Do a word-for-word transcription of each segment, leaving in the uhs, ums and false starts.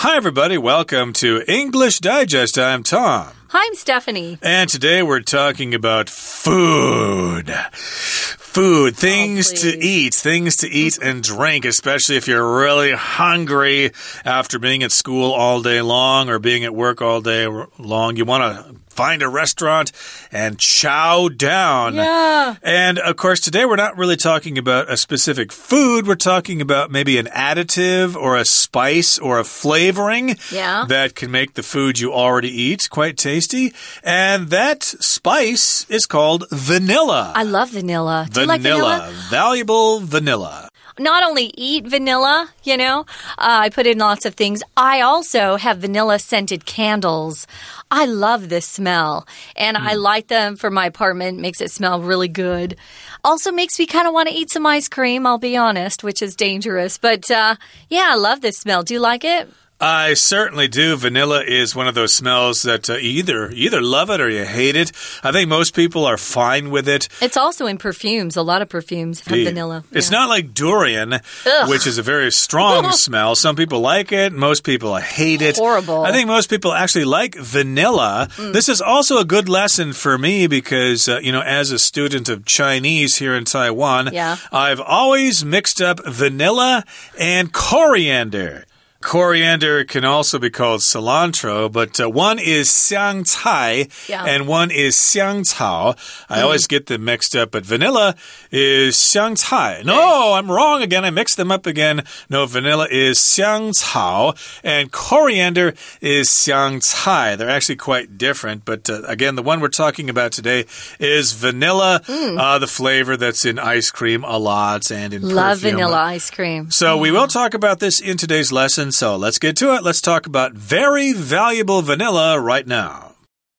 Hi, everybody. Welcome to English Digest. I'm Tom. Hi, I'm Stephanie. And today we're talking about food. Food, things oh, to eat, things to eat and drink, especially if you're really hungry after being at school all day long or being at work all day long. You want to find a restaurant and chow down. Yeah. And, of course, today we're not really talking about a specific food. We're talking about maybe an additive or a spice or a flavoring yeah. that can make the food you already eat quite tasty. And that spice is called vanilla. I love vanilla. Do vanilla. you like vanilla? Valuable vanilla. Not only eat vanilla, you know, uh, I put in lots of things. I also have vanilla scented candles. I love this smell, and mm. I light them for my apartment. Makes it smell really good. Also makes me kind of want to eat some ice cream, I'll be honest, which is dangerous. But, uh, yeah, I love this smell. Do you like it? I certainly do. Vanilla is one of those smells that uh, either either love it or you hate it. I think most people are fine with it. It's also in perfumes. A lot of perfumes have Indeed. vanilla. It's yeah. not like durian, Ugh. which is a very strong smell. Some people like it. Most people hate it. Horrible. I think most people actually like vanilla. Mm. This is also a good lesson for me because, uh, you know, as a student of Chinese here in Taiwan, yeah. I've always mixed up vanilla and coriander. Coriander can also be called cilantro, but uh, one is xiang cai yeah. and one is xiang cao. I mm. always get them mixed up, but vanilla is xiang cai. No, I'm wrong again. I mixed them up again. No, vanilla is xiang cao and coriander is xiang cai. They're actually quite different, but uh, again, the one we're talking about today is vanilla, mm. uh, the flavor that's in ice cream a lot and in Love perfume. vanilla ice cream. So mm. we will talk about this in today's lesson. So let's get to it. Let's talk about very valuable vanilla right now.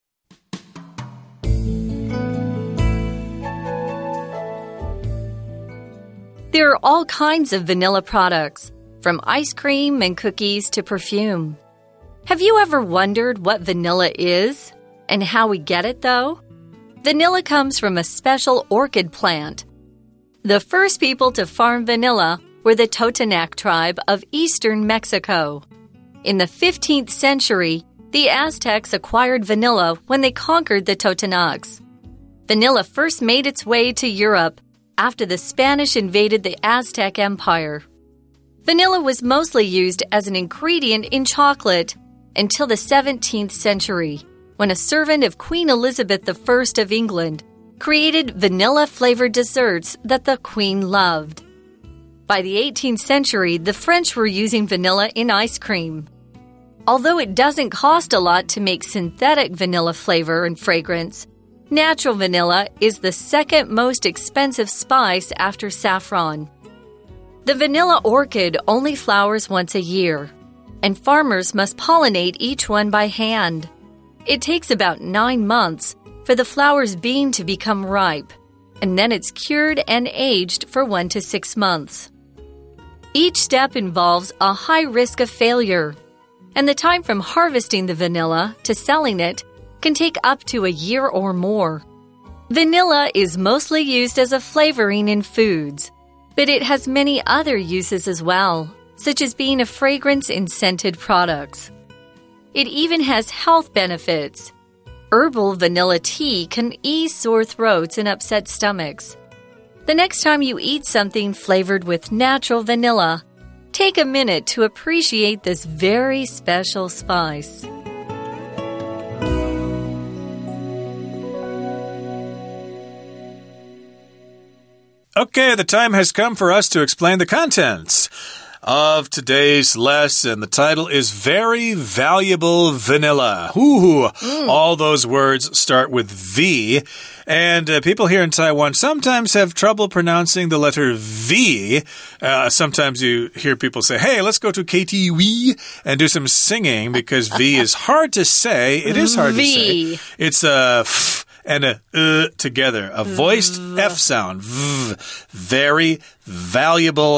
There are all kinds of vanilla products, from ice cream and cookies to perfume. Have you ever wondered what vanilla is and how we get it, though? Vanilla comes from a special orchid plant. The first people to farm vanilla were the Totonac tribe of eastern Mexico. In the fifteenth century, the Aztecs acquired vanilla when they conquered the Totonacs. Vanilla first made its way to Europe after the Spanish invaded the Aztec Empire. Vanilla was mostly used as an ingredient in chocolate until the seventeenth century, when a servant of Queen Elizabeth the First of England created vanilla-flavored desserts that the Queen loved. By the eighteenth century, the French were using vanilla in ice cream. Although it doesn't cost a lot to make synthetic vanilla flavor and fragrance, natural vanilla is the second most expensive spice after saffron. The vanilla orchid only flowers once a year, and farmers must pollinate each one by hand. It takes about nine months for the flower's bean to become ripe, and then it's cured and aged for one to six months. Each step involves a high risk of failure, and the time from harvesting the vanilla to selling it can take up to a year or more. Vanilla is mostly used as a flavoring in foods, but it has many other uses as well, such as being a fragrance in scented products. It even has health benefits. Herbal vanilla tea can ease sore throats and upset stomachs. The next time you eat something flavored with natural vanilla, take a minute to appreciate this very special spice. Okay, the time has come for us to explain the contents of today's lesson. The title is Very Valuable Vanilla. Ooh, mm. All those words start with V. And uh, people here in Taiwan sometimes have trouble pronouncing the letter V. Uh, sometimes you hear people say, hey, let's go to K T V and do some singing because V is hard to say. It is hard v. to say. It's a f and a uh together, a voiced F sound. V. Very valuable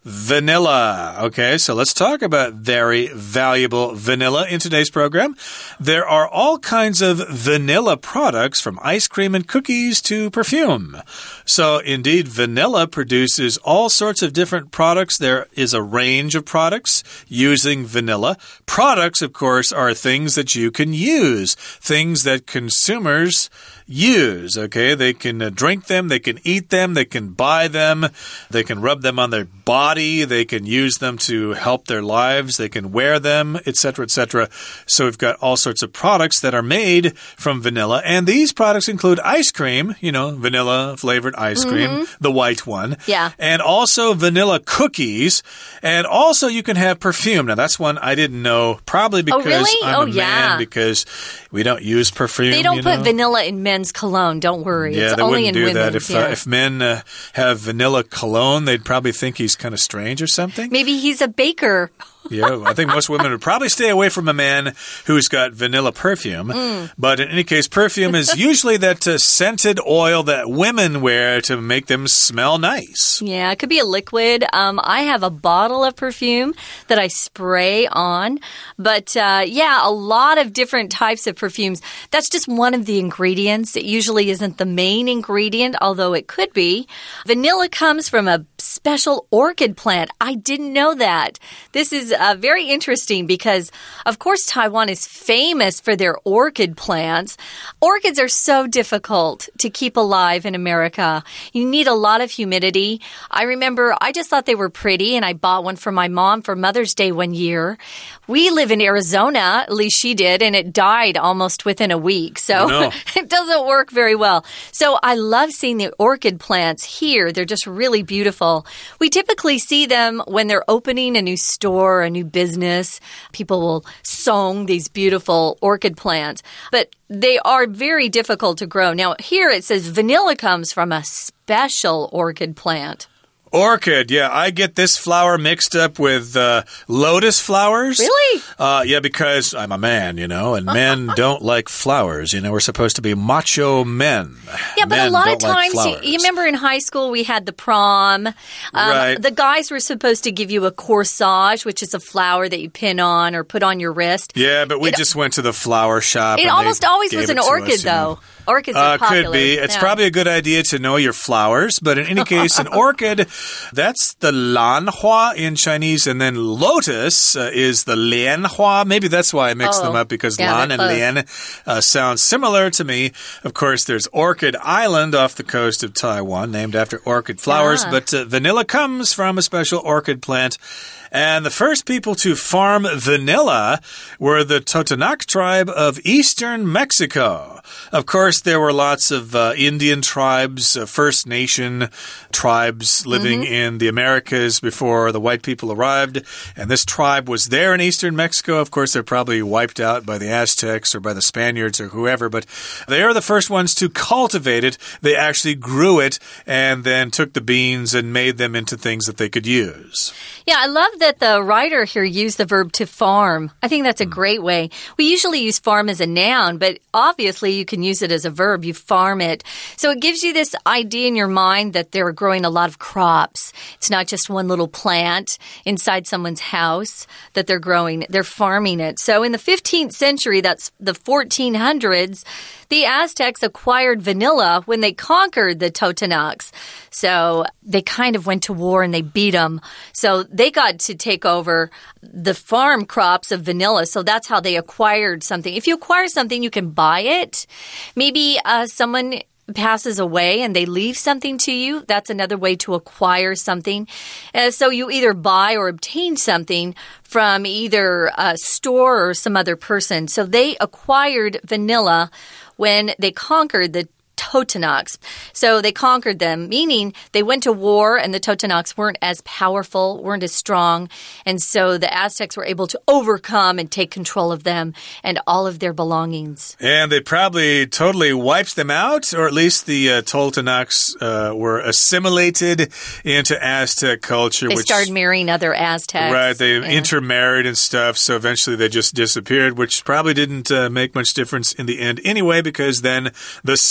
vanilla. Okay, so let's talk about very valuable vanilla in today's program. There are all kinds of vanilla products from ice cream and cookies to perfume. So indeed, vanilla produces all sorts of different products. There is a range of products using vanilla. Products, of course, are things that you can use, things that consumers use, okay? They can uh, drink them, they can eat them, they can buy them, they can rub them on their body, they can use them to help their lives, they can wear them, et cetera, et cetera. So we've got all sorts of products that are made from vanilla, and these products include ice cream, you know, vanilla flavored ice cream, mm-hmm. the white one. Yeah. And also vanilla cookies, and also you can have perfume. Now, that's one I didn't know, probably because oh, really? I'm oh, a yeah. man, because we don't use perfume. They don't you put know? vanilla in men's cologne. Don't worry. Yeah, it's they only wouldn't in do women's. that. If, yeah. uh, if men uh, have vanilla cologne, they'd probably think he's kind of strange or something. Maybe he's a baker. Yeah, I think most women would probably stay away from a man who's got vanilla perfume. Mm. But in any case, perfume is usually that uh, scented oil that women wear to make them smell nice. Yeah, it could be a liquid. Um, I have a bottle of perfume that I spray on. But uh, yeah, a lot of different types of perfumes. That's just one of the ingredients. It usually isn't the main ingredient, although it could be. Vanilla comes from a special orchid plant. I didn't know that. This is Uh, very interesting because, of course, Taiwan is famous for their orchid plants. Orchids are so difficult to keep alive in America. You need a lot of humidity. I remember I just thought they were pretty, and I bought one for my mom for Mother's Day one year. We live in Arizona, at least she did, and it died almost within a week. So oh, no. it doesn't work very well. So I love seeing the orchid plants here. They're just really beautiful. We typically see them when they're opening a new store, a new business. People will song these beautiful orchid plants, but they are very difficult to grow. Now, here it says vanilla comes from a special orchid plant. Orchid, yeah. I get this flower mixed up with uh, lotus flowers. Really? Uh, yeah, because I'm a man, you know, and men don't like flowers. You know, we're supposed to be macho men. Yeah, but men a lot of don't like times, you, you remember in high school we had the prom. Um, right. The guys were supposed to give you a corsage, which is a flower that you pin on or put on your wrist. Yeah, but we it, just went to the flower shop. It and almost always was an orchid, us, though. You know. Orchids are uh, popular. Could be. It's yeah. probably a good idea to know your flowers, but in any case, an orchid, that's the lanhua in Chinese, and then lotus uh, is the lianhua. Maybe that's why I mixed oh, them up, because yeah, lan and lian uh, sound similar to me. Of course, there's Orchid Island off the coast of Taiwan, named after orchid flowers, ah. but uh, vanilla comes from a special orchid plant. And the first people to farm vanilla were the Totonac tribe of eastern Mexico. Of course, there were lots of uh, Indian tribes, uh, First Nation tribes living mm-hmm. in the Americas before the white people arrived. And this tribe was there in eastern Mexico. Of course, they're probably wiped out by the Aztecs or by the Spaniards or whoever. But they are the first ones to cultivate it. They actually grew it and then took the beans and made them into things that they could use. Yeah, I love that the writer here used the verb to farm. I think that's a great way. We usually use farm as a noun, but obviously you can use it as a verb. You farm it. So it gives you this idea in your mind that they're growing a lot of crops. It's not just one little plant inside someone's house that they're growing. They're farming it. So in the fifteenth century, that's the fourteen hundreds, the Aztecs acquired vanilla when they conquered the Totonacs. So they kind of went to war and they beat them. So they got to take over the farm crops of vanilla. So that's how they acquired something. If you acquire something, you can buy it. Maybe uh, someone passes away and they leave something to you. That's another way to acquire something. Uh, so you either buy or obtain something from either a store or some other person. So they acquired vanilla when they conquered the Totonacs. So they conquered them, meaning they went to war and the Totonacs weren't as powerful, weren't as strong. And so the Aztecs were able to overcome and take control of them and all of their belongings. And they probably totally wiped them out, or at least the uh, Totonacs uh, were assimilated into Aztec culture. They which, started marrying other Aztecs. Right, they yeah. intermarried and stuff, so eventually they just disappeared, which probably didn't uh, make much difference in the end anyway, because then the Spaniards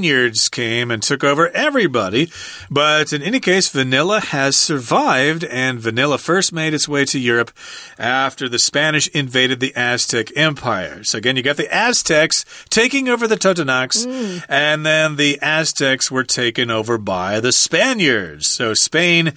Spaniards came and took over everybody. But in any case, vanilla has survived, and vanilla first made its way to Europe after the Spanish invaded the Aztec Empire. So again, you got the Aztecs taking over the Totonacs, mm. and then the Aztecs were taken over by the Spaniards. So Spain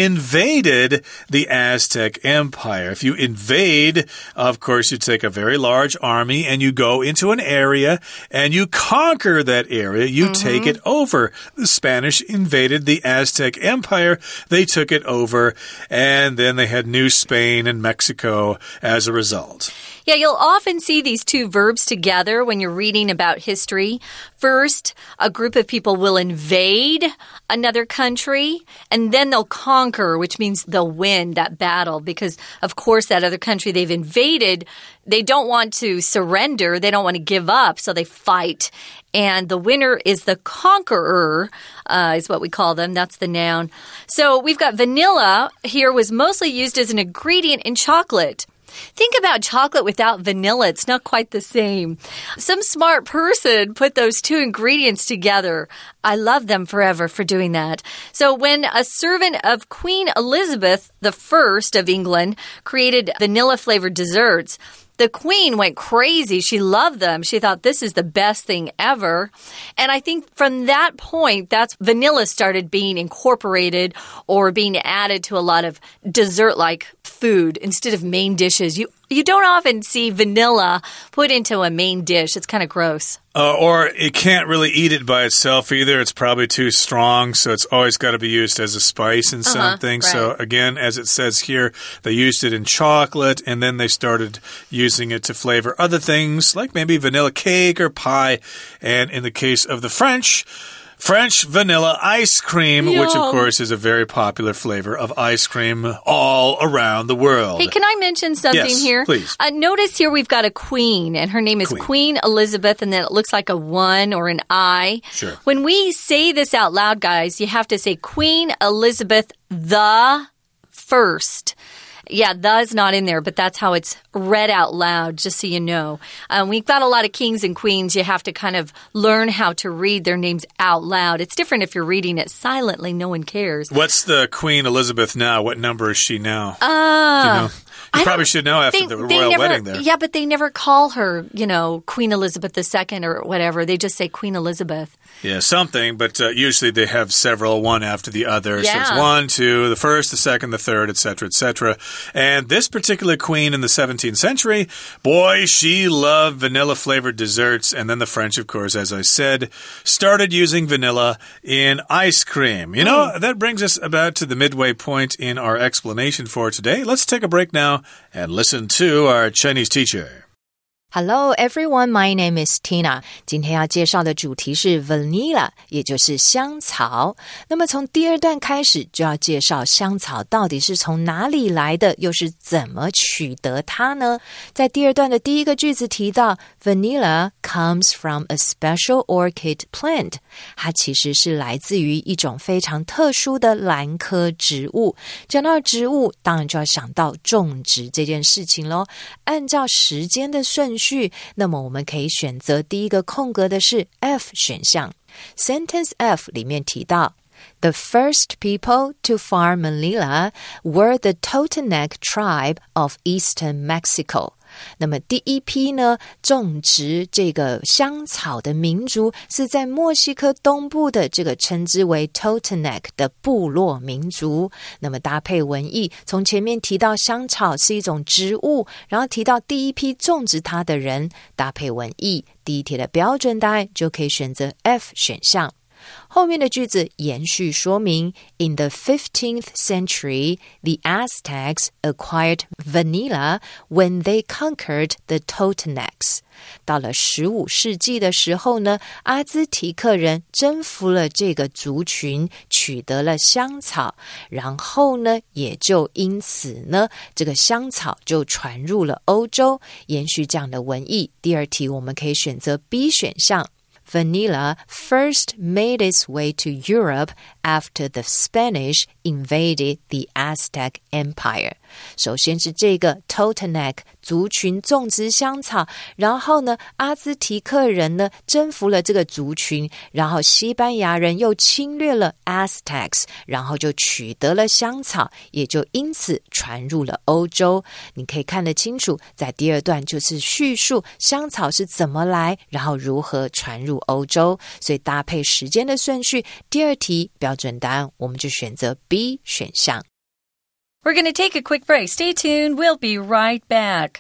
invaded the Aztec Empire. If you invade, of course, you take a very large army and you go into an area and you conquer that area. You mm-hmm. take it over. The Spanish invaded the Aztec Empire. They took it over, and then they had New Spain and Mexico as a result. Yeah, you'll often see these two verbs together when you're reading about history. First, a group of people will invade another country, and then they'll conquer, which means they'll win that battle because, of course, that other country they've invaded, they don't want to surrender. They don't want to give up, so they fight. And the winner is the conqueror, uh, is what we call them. That's the noun. So we've got vanilla here was mostly used as an ingredient in chocolate. Think about chocolate without vanilla. It's not quite the same. Some smart person put those two ingredients together. I love them forever for doing that. So when a servant of Queen Elizabeth the First of England created vanilla-flavored desserts, the queen went crazy. She loved them. She thought this is the best thing ever. And I think from that point, that's vanilla started being incorporated or being added to a lot of dessert-like food instead of main dishes. You you don't often see vanilla put into a main dish. It's kind of gross. Uh, or it can't really eat it by itself either. It's probably too strong, so it's always got to be used as a spice in uh-huh, something. right. So again, as it says here, they used it in chocolate, and then they started using it to flavor other things, like maybe vanilla cake or pie. And in the case of the French, French vanilla ice cream, Yum. which of course is a very popular flavor of ice cream all around the world. Hey, can I mention something yes, here? Please. Uh, notice here we've got a queen, and her name is Queen. Queen Elizabeth, and then it looks like a one or an I. Sure. When we say this out loud, guys, you have to say Queen Elizabeth the First. Yeah, the is not in there, but that's how it's read out loud, just so you know. Um, we've got a lot of kings and queens. You have to kind of learn how to read their names out loud. It's different if you're reading it silently. No one cares. What's the Queen Elizabeth now? What number is she now? Uh, Do you know? You probably should know after they, the they royal never, wedding there. Yeah, but they never call her, you know, Queen Elizabeth the Second or whatever. They just say Queen Elizabeth. Yeah, something, but uh, usually they have several, one after the other. Yeah. So it's one, two, the first, the second, the third, et cetera, et cetera. And this particular queen in the seventeenth century, boy, she loved vanilla-flavored desserts. And then the French, of course, as I said, started using vanilla in ice cream. You know, mm. that brings us about to the midway point in our explanation for today. Let's take a break now and listen to our Chinese teacher. Hello everyone, my name is Tina. 今天要介绍的主题是 vanilla， 也就是香草。那么从第二段开始就要介绍香草到底是从哪里来的，又是怎么取得它呢？在第二段的第一个句子提到 vanilla comes from a special orchid plant， 它其实是来自于一种非常特殊的兰科植物。讲到植物，当然就要想到种植这件事情咯。按照时间的顺序，那么我们可以选择第一个空格的是 F 选项。 Sentence F 里面提到The first people to farm vanilla were the Totonac tribe of eastern Mexico. 那么第一批呢，种植这个香草的民族是在墨西哥东部的这个称之为 Totonac 的部落民族。那么搭配文意，从前面提到香草是一种植物，然后提到第一批种植它的人，搭配文意，第一题的标准答案就可以选择 F 选项。后面的句子延续说明 In the fifteenth century, the Aztecs acquired vanilla when they conquered the Totonacs. 到了十五世纪的时候呢，阿兹提克人征服了这个族群，取得了香草，然后呢，也就因此呢，这个香草就传入了欧洲。延续这样的文意，第二题我们可以选择 B 选项。Vanilla first made its way to Europe after the Spanish invaded the Aztec Empire. 首先是这个 Totonac 族群种植香草，然后呢，阿兹提克人呢征服了这个族群，然后西班牙人又侵略了 Aztecs， 然后就取得了香草，也就因此传入了欧洲。你可以看得清楚，在第二段就是叙述香草是怎么来，然后如何传入欧洲。所以搭配时间的顺序，第二题标准答案我们就选择 B 选项。 We're going to take a quick break. Stay tuned. We'll be right back.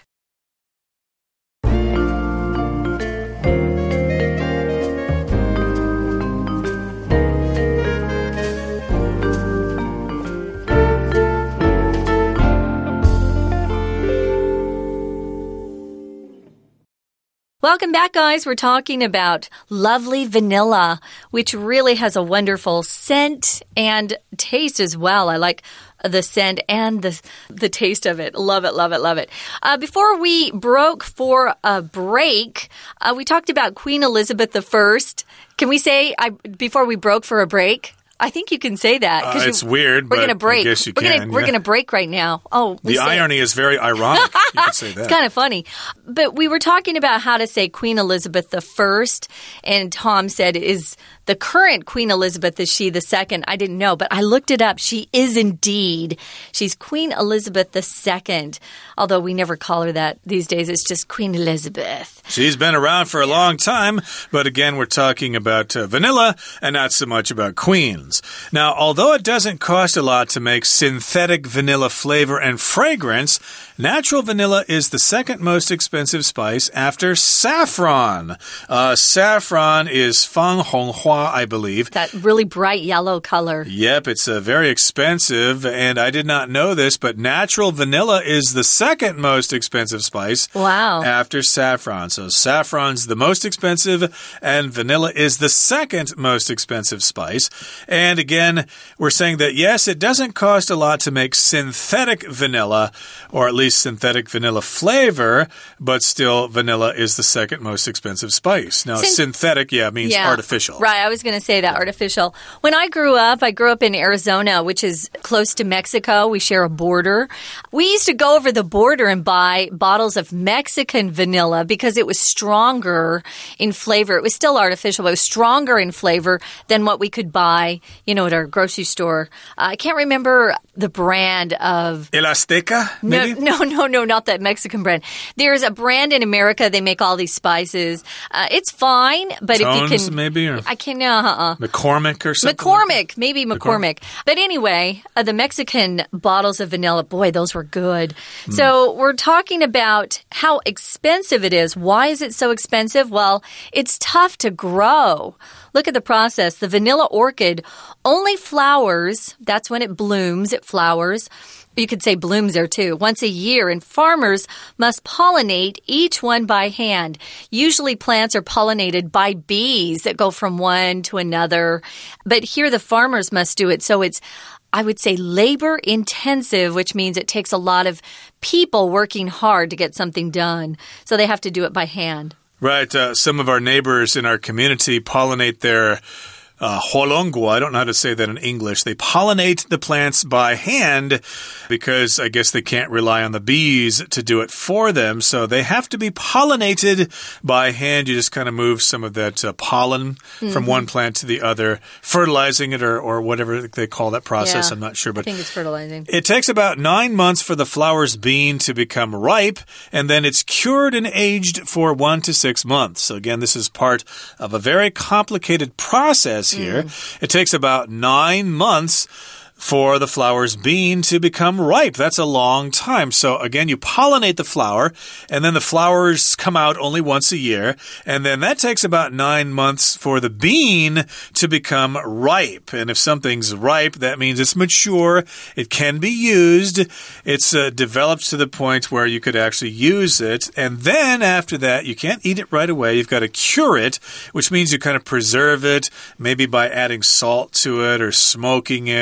Welcome back, guys. We're talking about lovely vanilla, which really has a wonderful scent and taste as well. I like the scent and the the taste of it. Love it, love it, love it. Uh, before we broke for a break, uh, we talked about Queen Elizabeth the First. Can we say I, before we broke for a break? I think you can say that. Uh, it's you, we're we're going to break. I guess you we're can. Gonna, yeah. We're going to break right now. Oh, the irony is very ironic. You could say that. It's kind of funny. But we were talking about how to say Queen Elizabeth the First, and Tom said, is the current Queen Elizabeth, is she the second? I didn't know, but I looked it up. She is indeed. She's Queen Elizabeth the Second, although we never call her that these days. It's just Queen Elizabeth. She's been around for a long time, but again, we're talking about uh, vanilla and not so much about queens. Now, although it doesn't cost a lot to make synthetic vanilla flavor and fragrance, natural vanilla is the second most expensive spice after saffron. Uh, saffron is fang honghua, I believe. That really bright yellow color. Yep, it's uh, very expensive, and I did not know this, but natural vanilla is the second most expensive spice. Wow. After saffron. So saffron's the most expensive, and vanilla is the second most expensive spice. And again, we're saying that, yes, it doesn't cost a lot to make synthetic vanilla, or at least synthetic vanilla flavor, but still vanilla is the second most expensive spice. Now, Syn synthetic, yeah, means yeah, artificial. Right, I was going to say that, artificial. When I grew up, I grew up in Arizona, which is close to Mexico. We share a border. We used to go over the border and buy bottles of Mexican vanilla because it was stronger in flavor. It was still artificial, but it was stronger in flavor than what we could buy, you know, at our grocery store. Uh, I can't remember the brand of... El Azteca, maybe? No, no, no, no, not that Mexican brand. There's a brand in America. They make all these spices. Uh, it's fine, but Tones, if you can... maybe? Or I can... Uh-uh. McCormick or something? McCormick, like maybe McCormick. McCormick. But anyway, uh, the Mexican bottles of vanilla, boy, those were good. Mm. So we're talking about how expensive it is. Why is it so expensive? Well, it's tough to grow. Look at the process. The vanilla orchid only flowers. That's when it blooms. It flowers. You could say blooms there too. Once a year, and farmers must pollinate each one by hand. Usually plants are pollinated by bees that go from one to another. But here the farmers must do it. So it's, I would say, labor intensive, which means it takes a lot of people working hard to get something done. So they have to do it by hand. Right. Uh, some of our neighbors in our community pollinate their uh, holongua. I don't know how to say that in English. They pollinate the plants by hand because I guess they can't rely on the bees to do it for them. So they have to be pollinated by hand. You just kind of move some of that uh, pollen mm-hmm. from one plant to the other, fertilizing it or, or whatever they call that process. Yeah, I'm not sure. But I think it's fertilizing. It takes about nine months for the flower's bean to become ripe, and then it's cured and aged for one to six months. So again, this is part of a very complicated process here. Mm. It takes about nine months for the flower's bean to become ripe. That's a long time. So again, you pollinate the flower, and then the flowers come out only once a year, and then that takes about nine months for the bean to become ripe. And if something's ripe, that means it's mature, it can be used, it's uh, developed to the point where you could actually use it, and then after that, you can't eat it right away. You've got to cure it, which means you kind of preserve it, maybe by adding salt to it, or smoking it, or drying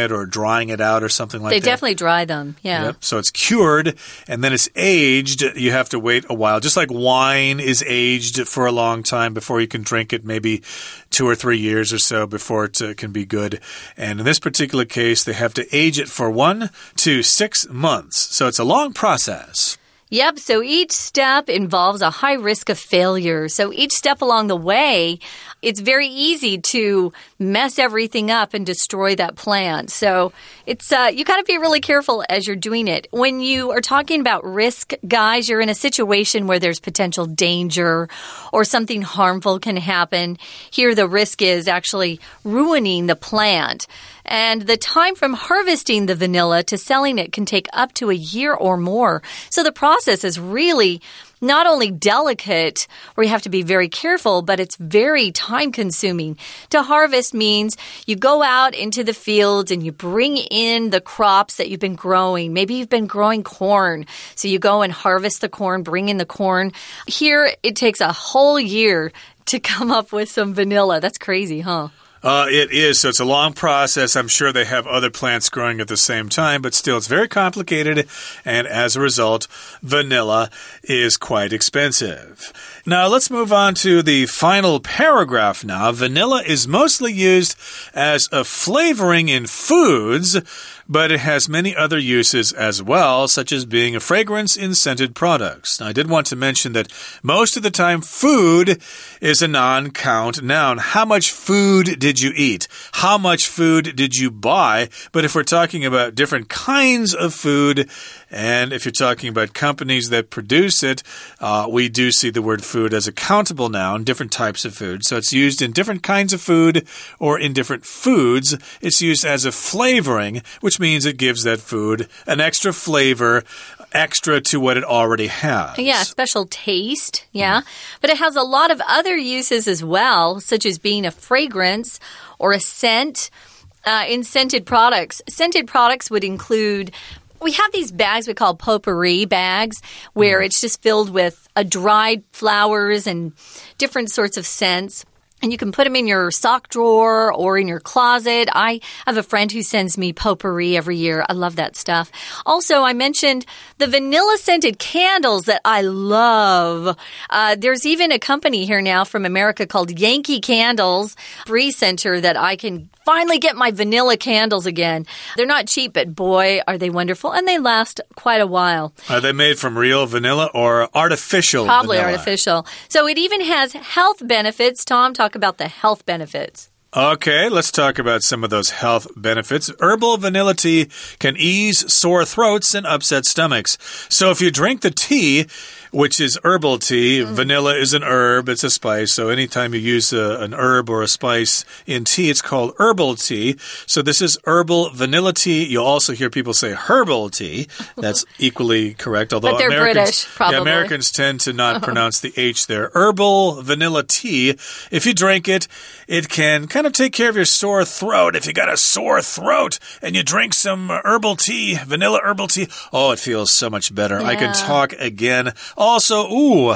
drying it out or something like they that. They definitely dry them, yeah. Yep. So it's cured, and then it's aged. You have to wait a while. Just like wine is aged for a long time before you can drink it, maybe two or three years or so before it uh, can be good. And in this particular case, they have to age it for one to six months. So it's a long process. Yep, so each step involves a high risk of failure. So each step along the way, it's very easy to mess everything up and destroy that plant. So it's uh, you got to be really careful as you're doing it. When you are talking about risk, guys, you're in a situation where there's potential danger or something harmful can happen. Here, the risk is actually ruining the plant. And the time from harvesting the vanilla to selling it can take up to a year or more. So the process is really not only delicate, where you have to be very careful, but it's very time-consuming. To harvest means you go out into the fields and you bring in the crops that you've been growing. Maybe you've been growing corn, so you go and harvest the corn, bring in the corn. Here, it takes a whole year to come up with some vanilla. That's crazy, huh? Uh, it is. So it's a long process. I'm sure they have other plants growing at the same time, but still it's very complicated. And as a result, vanilla is quite expensive. Now, let's move on to the final paragraph now. Vanilla is mostly used as a flavoring in foods, but it has many other uses as well, such as being a fragrance in scented products. Now, I did want to mention that most of the time, food is a non-count noun. How much food did you eat? How much food did you buy? But if we're talking about different kinds of food, and if you're talking about companies that produce it, uh, we do see the word food as a countable noun, different types of food. So it's used in different kinds of food or in different foods. It's used as a flavoring, which means it gives that food an extra flavor, extra to what it already has. Yeah, special taste, yeah. Mm. But it has a lot of other uses as well, such as being a fragrance or a scent uh, in scented products. Scented products would include... We have these bags we call potpourri bags where mm. it's just filled with uh, dried flowers and different sorts of scents. And you can put them in your sock drawer or in your closet. I have a friend who sends me potpourri every year. I love that stuff. Also, I mentioned the vanilla-scented candles that I love. Uh, there's even a company here now from America called Yankee Candles, Bree Center, that I can finally get my vanilla candles again. They're not cheap, but boy, are they wonderful. And they last quite a while. Are they made from real vanilla or artificial Probably vanilla? artificial. So it even has health benefits. Tom, talk about the health benefits. Okay, let's talk about some of those health benefits. Herbal vanilla tea can ease sore throats and upset stomachs. So if you drink the tea, which is herbal tea, mm. vanilla is an herb, it's a spice. So anytime you use a, an herb or a spice in tea, it's called herbal tea. So this is herbal vanilla tea. You'll also hear people say herbal tea. That's equally correct. Although but they're Americans, British, probably. Yeah, Americans tend to not pronounce the H there. Herbal vanilla tea. If you drink it, it can kind of take care of your sore throat. If you got a sore throat and you drink some herbal tea, vanilla herbal tea, oh, it feels so much better. Yeah. I can talk again. Also, ooh,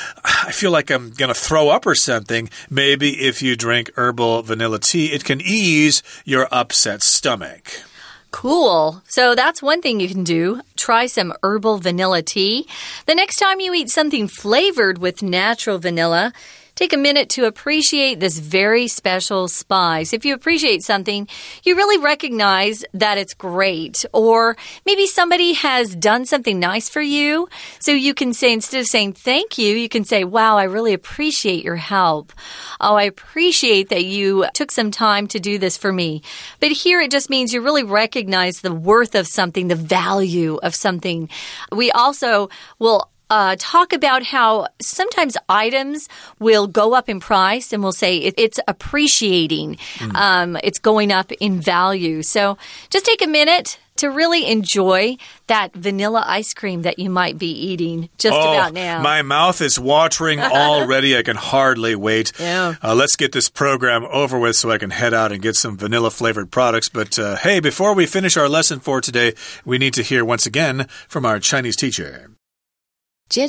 I feel like I'm going to throw up or something. Maybe if you drink herbal vanilla tea, it can ease your upset stomach. Cool. So that's one thing you can do. Try some herbal vanilla tea. The next time you eat something flavored with natural vanilla, take a minute to appreciate this very special spice. If you appreciate something, you really recognize that it's great. Or maybe somebody has done something nice for you. So you can say, instead of saying thank you, you can say, wow, I really appreciate your help. Oh, I appreciate that you took some time to do this for me. But here it just means you really recognize the worth of something, the value of something. We also will Uh, talk about how sometimes items will go up in price and we'll say it, it's appreciating. Mm. Um, it's going up in value. So just take a minute to really enjoy that vanilla ice cream that you might be eating just oh, about now. My mouth is watering already. I can hardly wait. Yeah. Uh, let's get this program over with so I can head out and get some vanilla-flavored products. But uh, hey, before we finish our lesson for today, we need to hear once again from our Chinese teacher. 接着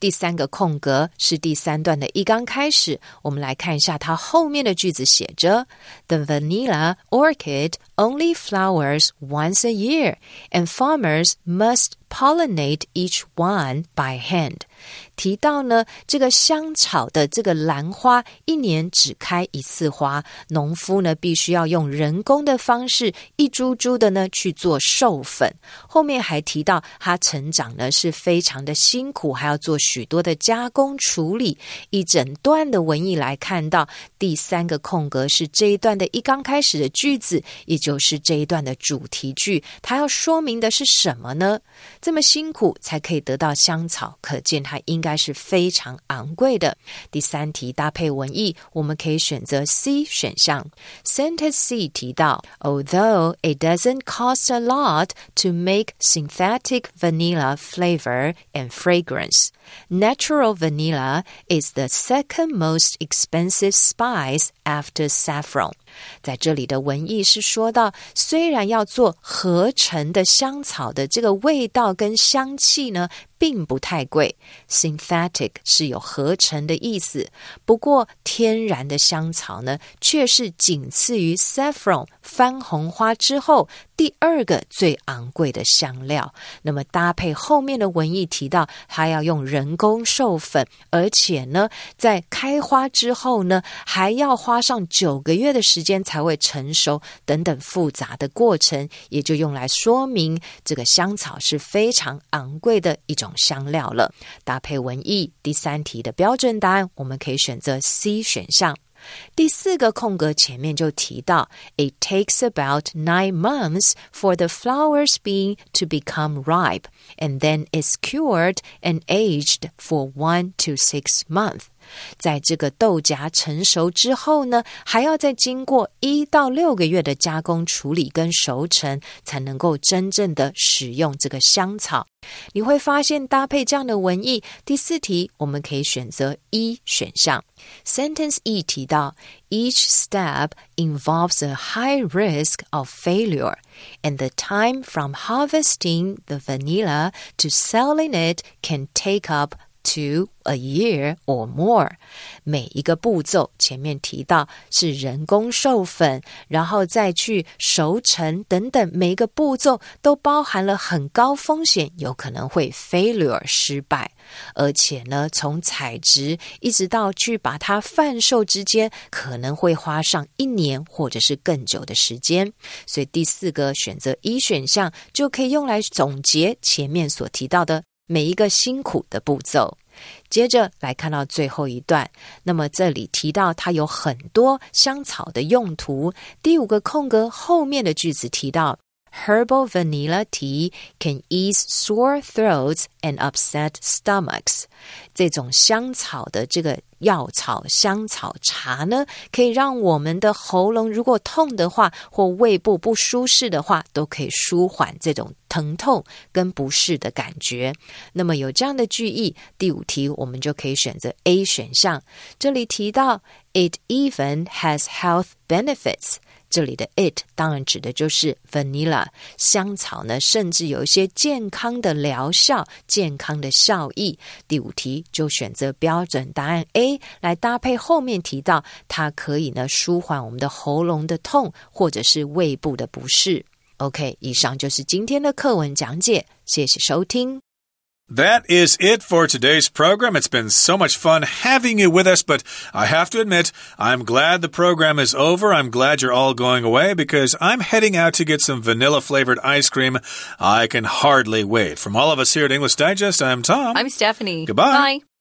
第三个空格是第三段的一刚开始，我们来看一下它后面的句子写着 The vanilla orchid only flowers once a year, and farmers must pollinate each one by hand. 提到呢，这个香草的这个兰花一年只开一次花，农夫呢必须要用人工的方式一株株的呢去做授粉。后面还提到它成长呢是非常的辛苦，还要做许多的加工处理。一整段的文意来看到，第三个空格是这一段的一刚开始的句子，也就是这一段的主题句。它要说明的是什么呢？这么辛苦才可以得到香草，可见它应该是非常昂贵的。第三题搭配文意，我们可以选择 C 选项。 Sentence C 提到 Although it doesn't cost a lot to make synthetic vanilla flavor and fragrance, natural vanilla is the second most expensive spice after saffron. 在这里的文意是说到，虽然要做合成的香草的这个味道跟香气呢并不太贵， synthetic 是有合成的意思，不过天然的香草呢却是仅次于 saffron 番红花之后第二个最昂贵的香料。那么搭配后面的文意提到它要用人工授粉，而且呢在开花之后呢还要花上九个月的时间才会成熟等等复杂的过程，也就用来说明这个香草是非常昂贵的一种香料了。搭配文意，第三题的标准答案我们可以选择 C 选项。第四个空格前面就提到 It takes about nine months for the flowers bean to become ripe, and then it's cured and aged for one to six months. 在这个豆荚成熟之后呢，还要再经过一到六个月的加工处理跟熟成，才能够真正的使用这个香草。你会发现搭配这样的文意，第四题我们可以选择一选项。Sentence E 提到 Each step involves a high risk of failure, and the time from harvesting the vanilla to selling it can take up to a year or more. 每一个步骤前面提到是人工授粉，然后再去熟成等等，每一个步骤都包含了很高风险，有可能会 failure 失败。而且呢，从采植一直到去把它贩售之间，可能会花上一年或者是更久的时间。所以第四个选择一选项就可以用来总结前面所提到的每一个辛苦的步骤。接着来看到最后一段，那么这里提到它有很多香草的用途。第五个空格后面的句子提到 Herbal vanilla tea can ease sore throats and upset stomachs. 这种香草的这个药草香草茶呢，可以让我们的喉咙如果痛的话，或胃部不舒适的话，都可以舒缓这种疼痛跟不适的感觉。那么有这样的句意，第五题我们就可以选择 A 选项。这里提到 It even has health benefits。这里的 it 当然指的就是 vanilla 香草呢，甚至有一些健康的疗效，健康的效益。第五题就选择标准答案 A 来搭配后面提到它可以呢舒缓我们的喉咙的痛或者是胃部的不适。 OK， 以上就是今天的课文讲解，谢谢收听。 That is it for today's program. It's been so much fun having you with us, but I have to admit, I'm glad the program is over. I'm glad you're all going away because I'm heading out to get some vanilla-flavored ice cream. I can hardly wait. From all of us here at English Digest, I'm Tom. I'm Stephanie. Goodbye. Bye.